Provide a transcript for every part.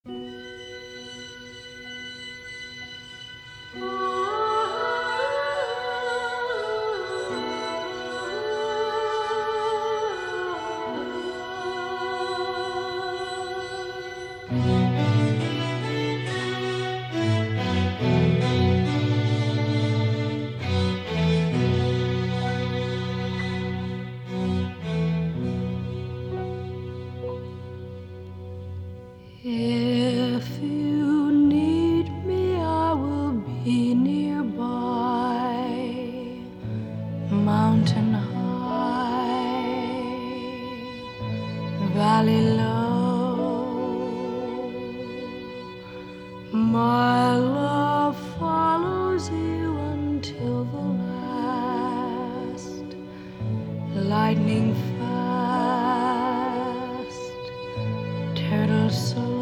If you need me, I will be nearby, mountain high, valley low. My love follows you until the last, lightning fast, turtle slow.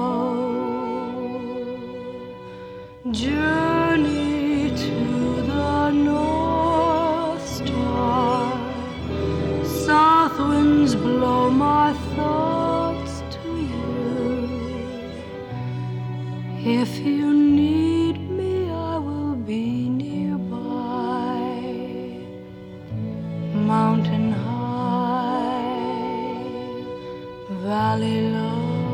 Journey to the North Star. South winds blow my thoughts to you. If you need me, I will be nearby, mountain high, valley low.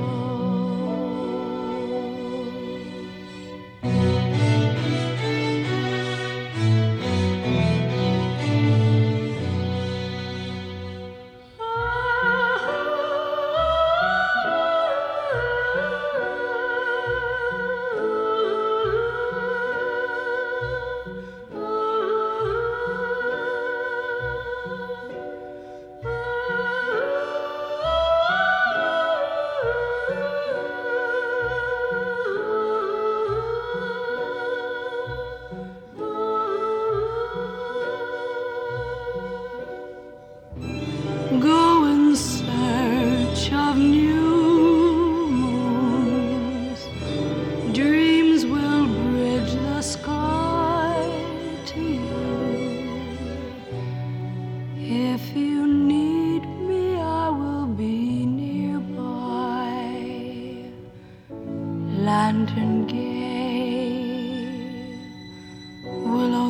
Go in search of new moons. Dreams will bridge the sky to you. If you need me, I will be nearby. Lantern gay, willow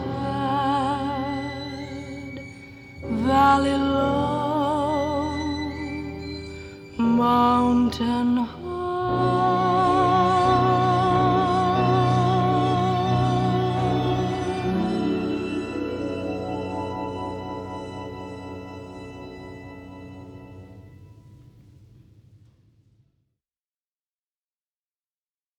sad, valley low, mountain high.